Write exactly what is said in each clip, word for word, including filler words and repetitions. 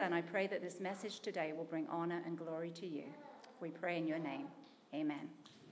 And I pray that this message today will bring honor and glory to you. We pray in your name. Amen.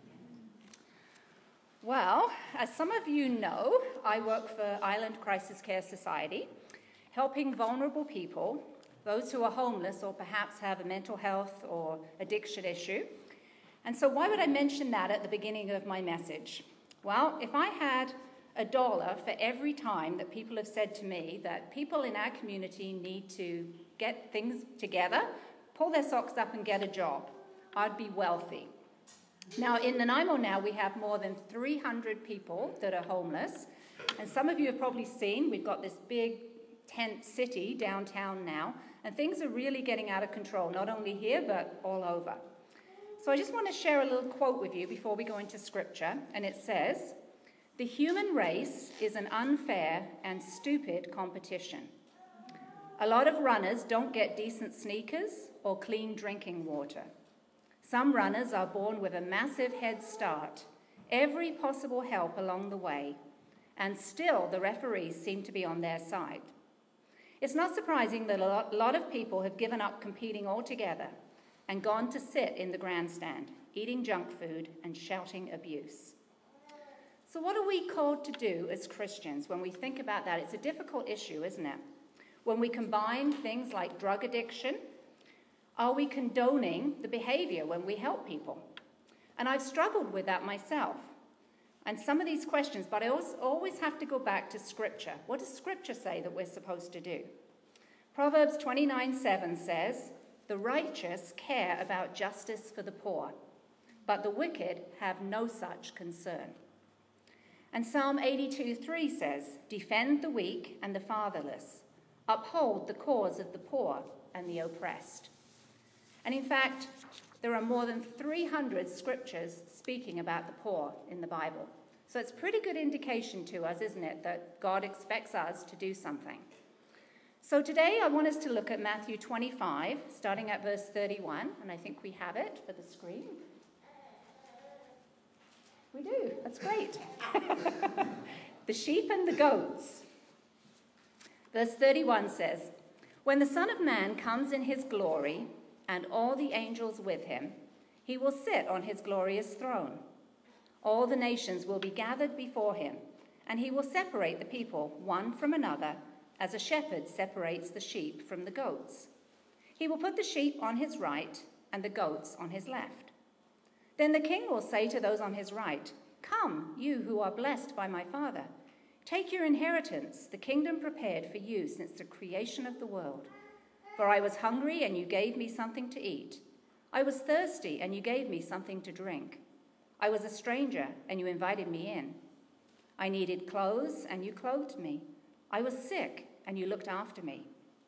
Well, as some of you know, I work for Island Crisis Care Society, helping vulnerable people, those who are homeless or perhaps have a mental health or addiction issue. And so why would I mention that at the beginning of my message? Well, if I had a dollar for every time that people have said to me that people in our community need to get things together, pull their socks up and get a job, I'd be wealthy. Now, in Nanaimo now, we have more than three hundred people that are homeless. And some of you have probably seen, we've got this big tent city downtown now, and things are really getting out of control, not only here, but all over. So I just want to share a little quote with you before we go into scripture, and it says, "The human race is an unfair and stupid competition. A lot of runners don't get decent sneakers or clean drinking water. Some runners are born with a massive head start, every possible help along the way, and still the referees seem to be on their side. It's not surprising that a lot of people have given up competing altogether and gone to sit in the grandstand, eating junk food and shouting abuse." So what are we called to do as Christians when we think about that? It's a difficult issue, isn't it? When we combine things like drug addiction, are we condoning the behavior when we help people? And I've struggled with that myself. And some of these questions, but I also always have to go back to Scripture. What does Scripture say that we're supposed to do? Proverbs twenty-nine seven says, "The righteous care about justice for the poor, but the wicked have no such concern." And Psalm eighty-two three says, "Defend the weak and the fatherless, uphold the cause of the poor and the oppressed." And in fact, there are more than three hundred scriptures speaking about the poor in the Bible. So it's a pretty good indication to us, isn't it, that God expects us to do something. So today I want us to look at Matthew twenty-five, starting at verse thirty-one, and I think we have it for the screen. We do. That's great. The sheep and the goats. Verse thirty-one says, "When the Son of Man comes in his glory, and all the angels with him, he will sit on his glorious throne. All the nations will be gathered before him, and he will separate the people one from another, as a shepherd separates the sheep from the goats. He will put the sheep on his right and the goats on his left. Then the king will say to those on his right, 'Come, you who are blessed by my Father. Take your inheritance, the kingdom prepared for you since the creation of the world. For I was hungry, and you gave me something to eat. I was thirsty, and you gave me something to drink. I was a stranger, and you invited me in. I needed clothes, and you clothed me. I was sick, and you looked after me.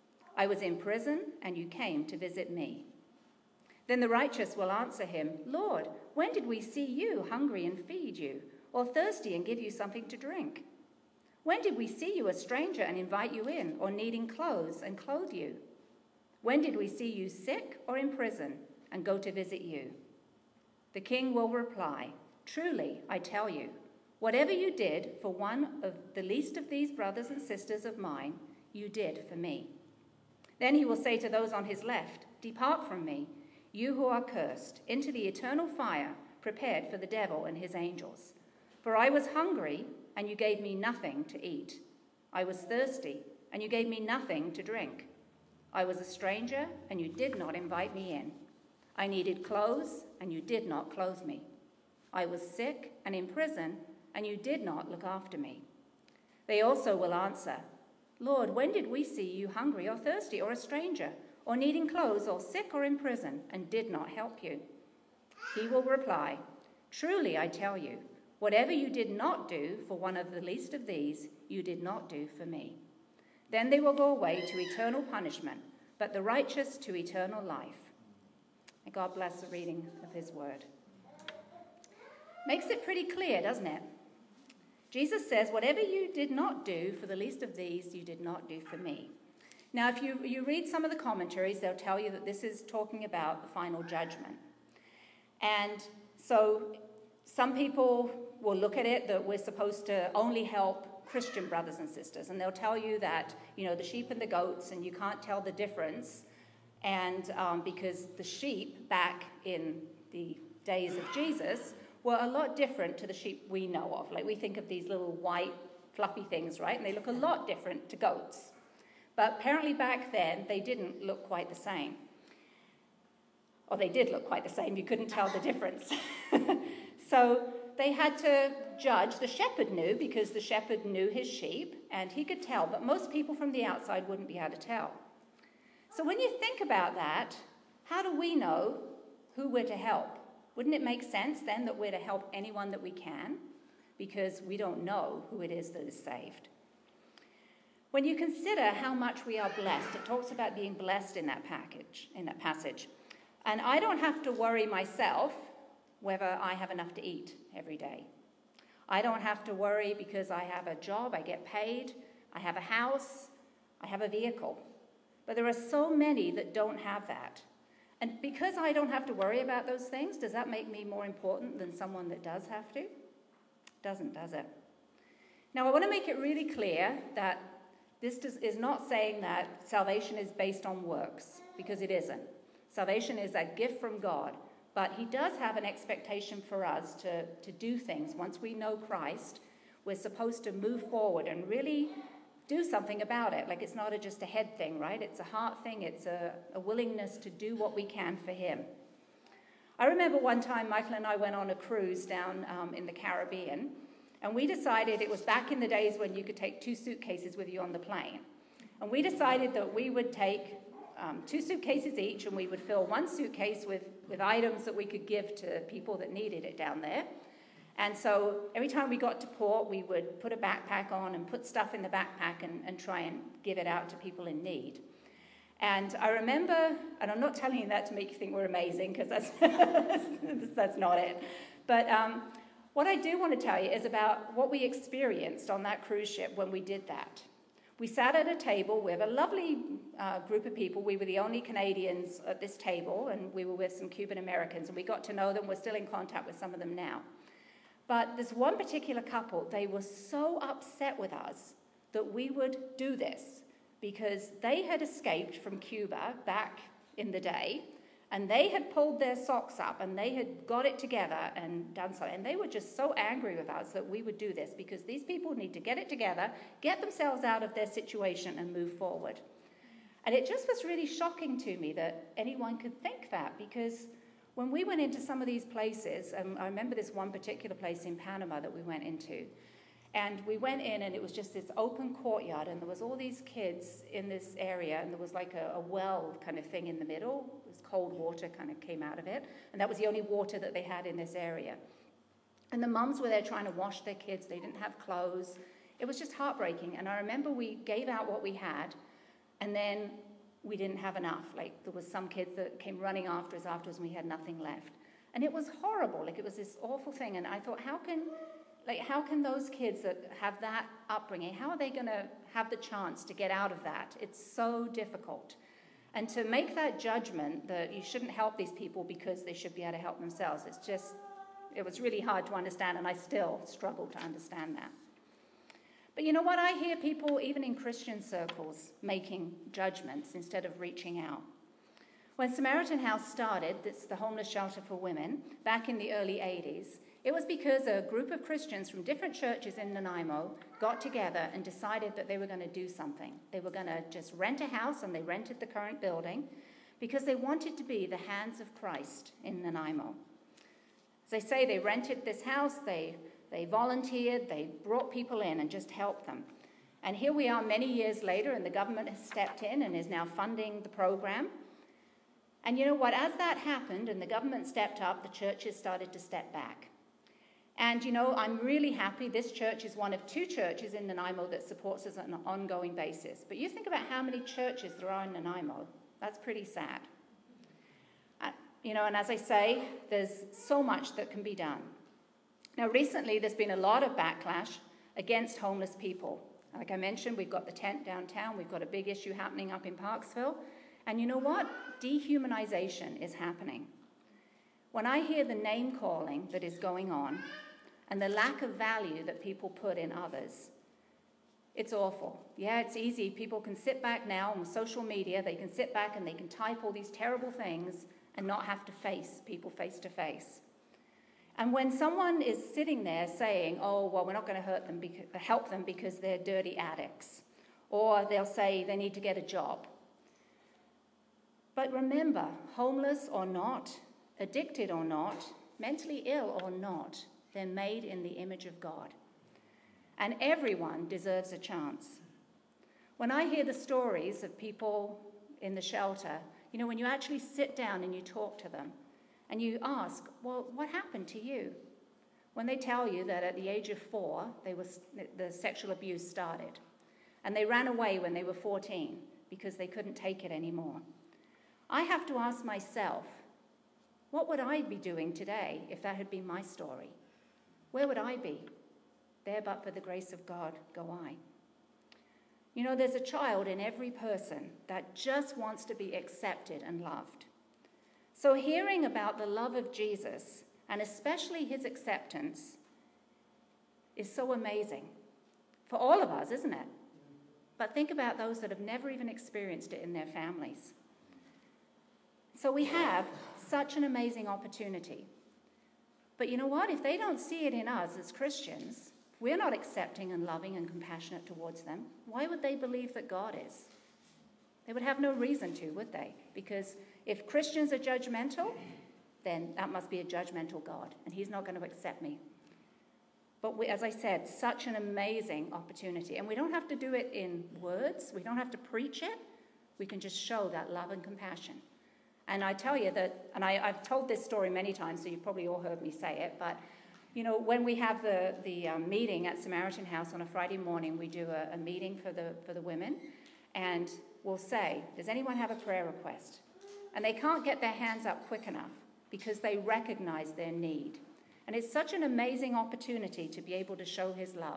I was in prison, and you came to visit me.' Then the righteous will answer him, 'Lord, when did we see you hungry and feed you, or thirsty and give you something to drink? When did we see you a stranger and invite you in, or needing clothes and clothe you? When did we see you sick or in prison and go to visit you?' The king will reply, 'Truly, I tell you, whatever you did for one of the least of these brothers and sisters of mine, you did for me.' Then he will say to those on his left, 'Depart from me, you who are cursed, into the eternal fire prepared for the devil and his angels. For I was hungry, and you gave me nothing to eat. I was thirsty, and you gave me nothing to drink. I was a stranger, and you did not invite me in. I needed clothes, and you did not clothe me. I was sick and in prison, and you did not look after me.' They also will answer, 'Lord, when did we see you hungry or thirsty or a stranger, or needing clothes or sick or in prison, and did not help you?' He will reply, 'Truly, I tell you, whatever you did not do for one of the least of these, you did not do for me.' Then they will go away to eternal punishment, but the righteous to eternal life." May God bless the reading of his word. Makes it pretty clear, doesn't it? Jesus says, whatever you did not do for the least of these, you did not do for me. Now, if you, you read some of the commentaries, they'll tell you that this is talking about the final judgment. And so some people will look at it that we're supposed to only help Christian brothers and sisters, and they'll tell you that, you know, the sheep and the goats, and you can't tell the difference And um, because the sheep back in the days of Jesus were a lot different to the sheep we know of. Like we think of these little white, fluffy things, right? And they look a lot different to goats. But apparently back then, they didn't look quite the same. Or they did look quite the same. You couldn't tell the difference. So they had to judge. The shepherd knew, because the shepherd knew his sheep, and he could tell. But most people from the outside wouldn't be able to tell. So when you think about that, how do we know who we're to help? Wouldn't it make sense then that we're to help anyone that we can? Because we don't know who it is that is saved. When you consider how much we are blessed, it talks about being blessed in that package, in that passage. And I don't have to worry myself whether I have enough to eat every day. I don't have to worry because I have a job, I get paid, I have a house, I have a vehicle. But there are so many that don't have that. And because I don't have to worry about those things, does that make me more important than someone that does have to? Doesn't, does it? Now, I want to make it really clear that this does, is not saying that salvation is based on works, because it isn't. Salvation is a gift from God, but he does have an expectation for us to, to do things. Once we know Christ, we're supposed to move forward and really do something about it. Like it's not a, just a head thing, right? It's a heart thing. It's a, a willingness to do what we can for him. I remember one time Michael and I went on a cruise down um, in the Caribbean, and we decided, it was back in the days when you could take two suitcases with you on the plane, and we decided that we would take um, two suitcases each, and we would fill one suitcase with, with items that we could give to people that needed it down there. And so every time we got to port, we would put a backpack on and put stuff in the backpack and, and try and give it out to people in need. And I remember, and I'm not telling you that to make you think we're amazing, because that's, that's not it. But um, what I do want to tell you is about what we experienced on that cruise ship when we did that. We sat at a table with a lovely uh, group of people. We were the only Canadians at this table, and we were with some Cuban Americans, and we got to know them. We're still in contact with some of them now. But this one particular couple, they were so upset with us that we would do this, because they had escaped from Cuba back in the day, and they had pulled their socks up, and they had got it together and done so. And they were just so angry with us that we would do this, because these people need to get it together, get themselves out of their situation, and move forward. And it just was really shocking to me that anyone could think that, because when we went into some of these places, and I remember this one particular place in Panama that we went into, and we went in, and it was just this open courtyard, and there was all these kids in this area, and there was like a, a well kind of thing in the middle. It was cold water kind of came out of it, and that was the only water that they had in this area. And the mums were there trying to wash their kids. They didn't have clothes. It was just heartbreaking. And I remember we gave out what we had, and then we didn't have enough. Like there was some kids that came running after us afterwards, and we had nothing left. And it was horrible. Like it was this awful thing. And I thought, how can... Like, how can those kids that have that upbringing, how are they going to have the chance to get out of that? It's so difficult. And to make that judgment that you shouldn't help these people because they should be able to help themselves, it's just, it was really hard to understand, and I still struggle to understand that. But you know what? I hear people, even in Christian circles, making judgments instead of reaching out. When Samaritan House started, that's the homeless shelter for women, back in the early eighties, it was because a group of Christians from different churches in Nanaimo got together and decided that they were going to do something. They were going to just rent a house, and they rented the current building because they wanted to be the hands of Christ in Nanaimo. As I say, they rented this house, they, they volunteered, they brought people in and just helped them. And here we are many years later, and the government has stepped in and is now funding the program. And you know what? As that happened and the government stepped up, the churches started to step back. And, you know, I'm really happy. This church is one of two churches in Nanaimo that supports us on an ongoing basis. But you think about how many churches there are in Nanaimo. That's pretty sad. Uh, you know, and as I say, there's so much that can be done. Now, recently, there's been a lot of backlash against homeless people. Like I mentioned, we've got the tent downtown. We've got a big issue happening up in Parksville. And you know what? Dehumanization is happening. When I hear the name calling that is going on and the lack of value that people put in others, It's awful. Yeah, it's easy. People can sit back now on social media. They can sit back and they can type all these terrible things and not have to face people face to face. And when someone is sitting there saying, oh, well, we're not going to hurt them because, help them because they're dirty addicts, or they'll say they need to get a job. But remember, homeless or not, addicted or not, mentally ill or not, they're made in the image of God. And everyone deserves a chance. When I hear the stories of people in the shelter, you know, when you actually sit down and you talk to them, and you ask, well, what happened to you? When they tell you that at the age of four, they were, the sexual abuse started, and they ran away when they were fourteen because they couldn't take it anymore. I have to ask myself, what would I be doing today if that had been my story? Where would I be? There but for the grace of God go I. You know, there's a child in every person that just wants to be accepted and loved. So hearing about the love of Jesus, and especially his acceptance, is so amazing. For all of us, isn't it? But think about those that have never even experienced it in their families. So we have such an amazing opportunity. But you know what? If they don't see it in us as Christians, if we're not accepting and loving and compassionate towards them, why would they believe that God is? They would have no reason to, would they? Because if Christians are judgmental, then that must be a judgmental God, and he's not going to accept me. But we, as I said, such an amazing opportunity. And we don't have to do it in words. We don't have to preach it. We can just show that love and compassion. And I tell you that, and I, I've told this story many times, so you've probably all heard me say it, but, you know, when we have the, the um, meeting at Samaritan House on a Friday morning, we do a, a meeting for the, for the women, and we'll say, does anyone have a prayer request? And they can't get their hands up quick enough because they recognize their need. And it's such an amazing opportunity to be able to show his love.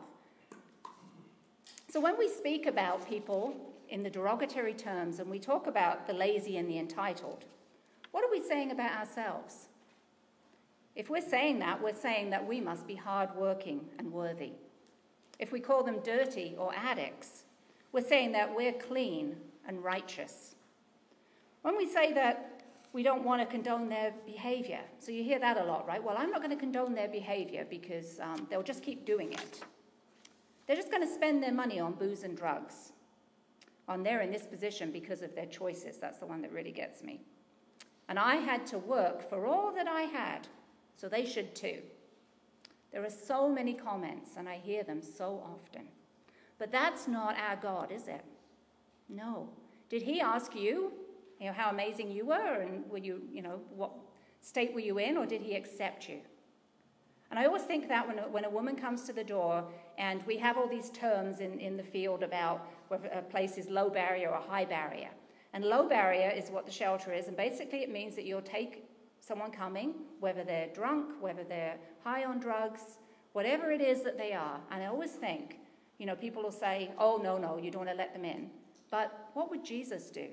So when we speak about people in the derogatory terms and we talk about the lazy and the entitled, what are we saying about ourselves? If we're saying that, we're saying that we must be hardworking and worthy. If we call them dirty or addicts, we're saying that we're clean and righteous. When we say that we don't want to condone their behavior, so you hear that a lot, right? Well, I'm not going to condone their behavior because um, they'll just keep doing it. They're just going to spend their money on booze and drugs. On they're in this position because of their choices. That's the one that really gets me. And I had to work for all that I had, so they should too. There are so many comments, and I hear them so often. But that's not our God, is it? No. Did he ask you, you know, how amazing you were, and were you, you know, what state were you in, or did he accept you? And I always think that when a, when a woman comes to the door, and we have all these terms in, in the field about whether a place is low barrier or high barrier. And low barrier is what the shelter is, and basically it means that you'll take someone coming, whether they're drunk, whether they're high on drugs, whatever it is that they are. And I always think, you know, people will say, oh, no, no, you don't want to let them in. But what would Jesus do?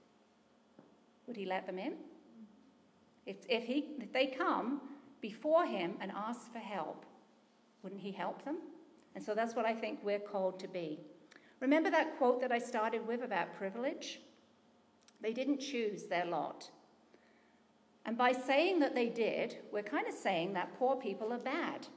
Would he let them in? If, if, he, if they come before him and ask for help, wouldn't he help them? And so that's what I think we're called to be. Remember that quote that I started with about privilege? They didn't choose their lot. And by saying that they did, we're kind of saying that poor people are bad.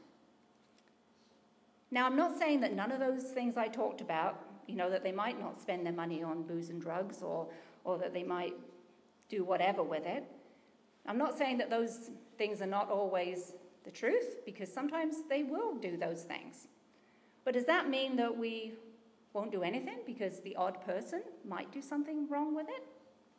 Now, I'm not saying that none of those things I talked about, you know, that they might not spend their money on booze and drugs, or, or that they might do whatever with it. I'm not saying that those things are not always the truth, because sometimes they will do those things. But does that mean that we won't do anything because the odd person might do something wrong with it?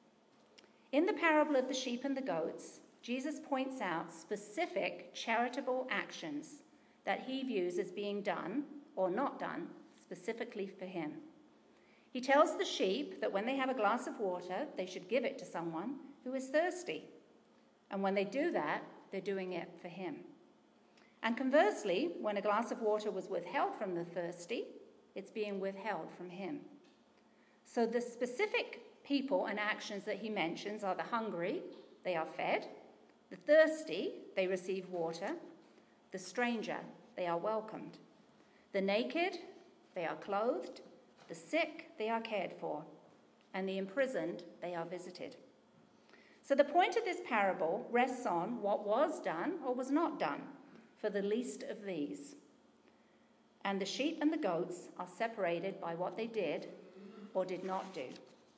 In the parable of the sheep and the goats, Jesus points out specific charitable actions that he views as being done or not done specifically for him. He tells the sheep that when they have a glass of water, they should give it to someone who is thirsty. And when they do that, they're doing it for him. And conversely, when a glass of water was withheld from the thirsty, it's being withheld from him. So the specific people and actions that he mentions are the hungry, they are fed; the thirsty, they receive water; the stranger, they are welcomed; the naked, they are clothed, the sick, they are cared for, and the imprisoned, they are visited. So the point of this parable rests on what was done or was not done for the least of these. And the sheep and the goats are separated by what they did or did not do.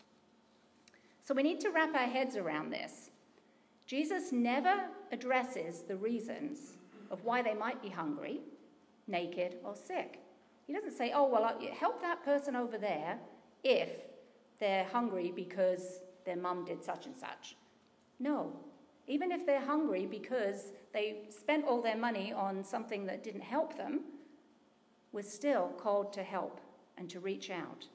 So we need to wrap our heads around this. Jesus never addresses the reasons of why they might be hungry, naked, or sick. He doesn't say, oh, well, help that person over there if they're hungry because their mum did such and such. No. Even if they're hungry because they spent all their money on something that didn't help them, we're still called to help and to reach out.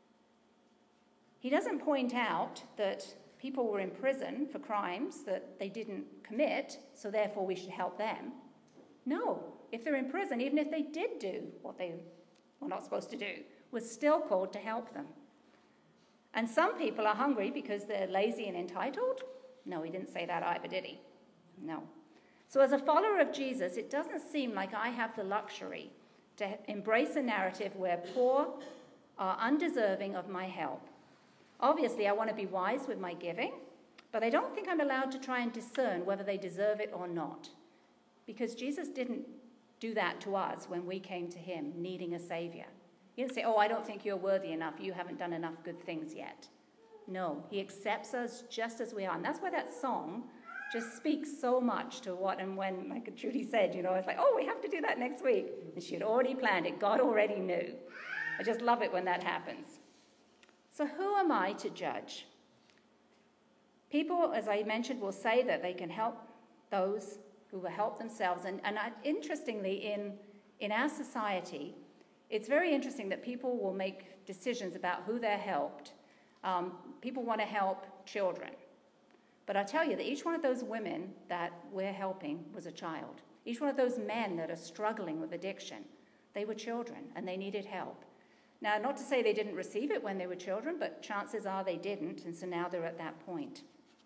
He doesn't point out that people were in prison for crimes that they didn't commit, so therefore we should help them. No. If they're in prison, even if they did do what they were not supposed to do, we're still called to help them. And some people are hungry because they're lazy and entitled. No, he didn't say that either, did he? No. So as a follower of Jesus, it doesn't seem like I have the luxury to embrace a narrative where poor are undeserving of my help. Obviously, I want to be wise with my giving, but I don't think I'm allowed to try and discern whether they deserve it or not, because Jesus didn't do that to us when we came to him needing a savior. He didn't say, oh, I don't think you're worthy enough. You haven't done enough good things yet. No, he accepts us just as we are. And that's why that song just speaks so much to what and when, like Trudy said, you know, it's like, oh, we have to do that next week. And she had already planned it. God already knew. I just love it when that happens. So who am I to judge? People, as I mentioned, will say that they can help those who will help themselves. And, and interestingly, in, in our society, it's very interesting that people will make decisions about who they're helped. Um, people want to help children. But I tell you that each one of those women that we're helping was a child. Each one of those men that are struggling with addiction, they were children and they needed help. Now, not to say they didn't receive it when they were children, but chances are they didn't, and so now they're at that point.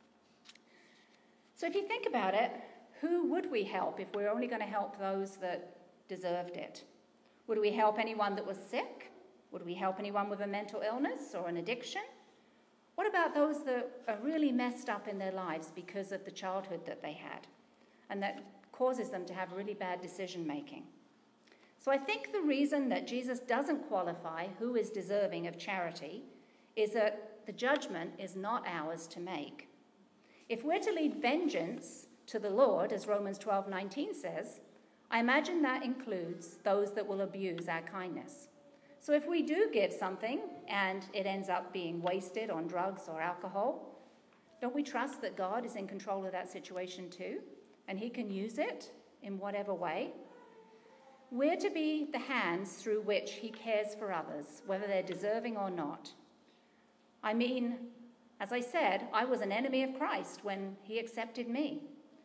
So if you think about it, who would we help if we're only going to help those that deserved it? Would we help anyone that was sick? Would we help anyone with a mental illness or an addiction? What about those that are really messed up in their lives because of the childhood that they had and that causes them to have really bad decision making? So I think the reason that Jesus doesn't qualify who is deserving of charity is that the judgment is not ours to make. If we're to lead vengeance to the Lord, as Romans twelve nineteen says, I imagine that includes those that will abuse our kindness. So if we do give something and it ends up being wasted on drugs or alcohol, don't we trust that God is in control of that situation too, and he can use it in whatever way? We're to be the hands through which he cares for others, whether they're deserving or not. I mean, as I said, I was an enemy of Christ when he accepted me.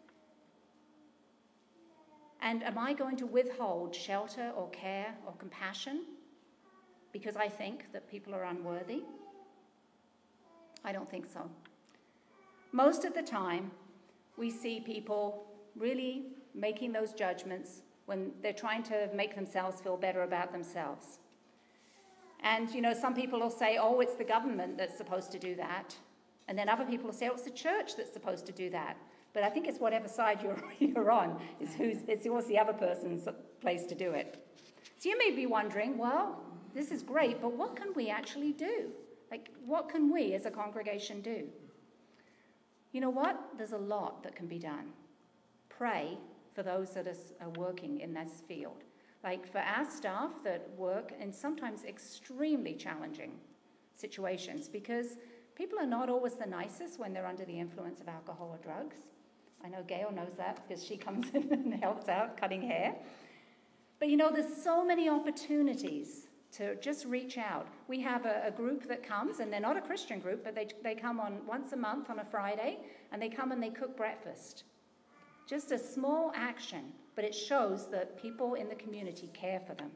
And am I going to withhold shelter or care or compassion because I think that people are unworthy? I don't think so. Most of the time, we see people really making those judgments when they're trying to make themselves feel better about themselves. And, you know, some people will say, oh, it's the government that's supposed to do that. And then other people will say, oh, it's the church that's supposed to do that. But I think it's whatever side you're, you're on, is who's, it's what's the other person's place to do it. So you may be wondering, well, this is great, but what can we actually do? Like, what can we as a congregation do? You know what? There's a lot that can be done. Pray for those that are working in this field. Like for our staff that work in sometimes extremely challenging situations, because people are not always the nicest when they're under the influence of alcohol or drugs. I know Gail knows that because she comes in and helps out cutting hair. But you know, there's so many opportunities to just reach out. We have a, a group that comes, and they're not a Christian group, but they, they come on once a month on a Friday, and they come and they cook breakfast. Just a small action, but it shows that people in the community care for them.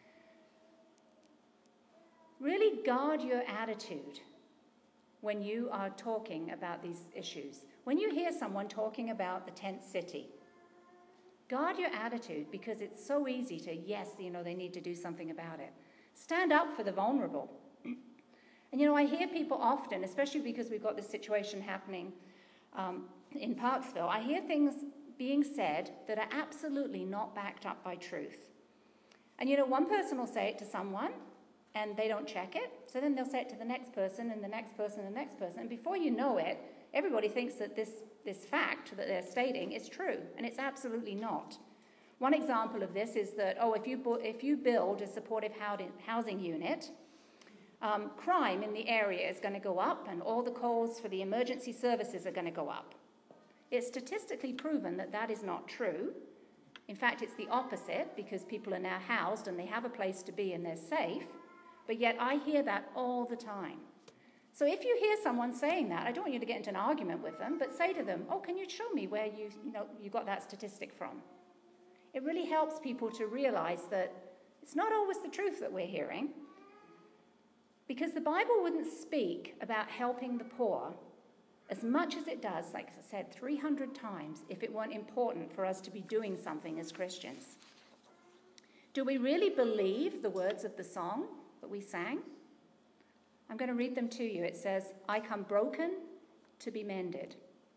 Really guard your attitude when you are talking about these issues. When you hear someone talking about the tent city, guard your attitude, because it's so easy to, yes, you know, they need to do something about it. Stand up for the vulnerable. And, you know, I hear people often, especially because we've got this situation happening um, in Parksville, I hear things being said that are absolutely not backed up by truth. And, you know, one person will say it to someone, and they don't check it. So then they'll say it to the next person, and the next person, and the next person. And before you know it, everybody thinks that this, this fact that they're stating is true, and it's absolutely not. One example of this is that, oh, if you, if you build a supportive housing unit, um, crime in the area is going to go up, and all the calls for the emergency services are going to go up. It's statistically proven that that is not true. In fact, it's the opposite, because people are now housed and they have a place to be and they're safe. But yet I hear that all the time. So if you hear someone saying that, I don't want you to get into an argument with them, but say to them, oh, can you show me where you, you know, you got that statistic from? It really helps people to realize that it's not always the truth that we're hearing, because the Bible wouldn't speak about helping the poor as much as it does, like I said, three hundred times, if it weren't important for us to be doing something as Christians. Do we really believe the words of the song that we sang? I'm going to read them to you. It says, I come broken to be mended.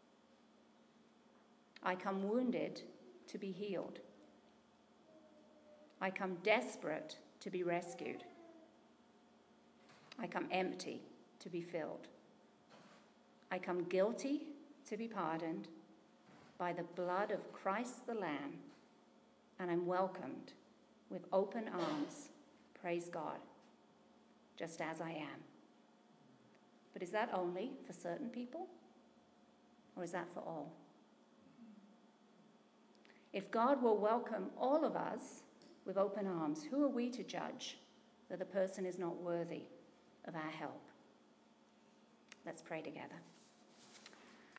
I come wounded to be healed. I come desperate to be rescued. I come empty to be filled. I come guilty to be pardoned by the blood of Christ the Lamb, and I'm welcomed with open arms, praise God, just as I am. But is that only for certain people, or is that for all? If God will welcome all of us with open arms, who are we to judge that the person is not worthy of our help? Let's pray together.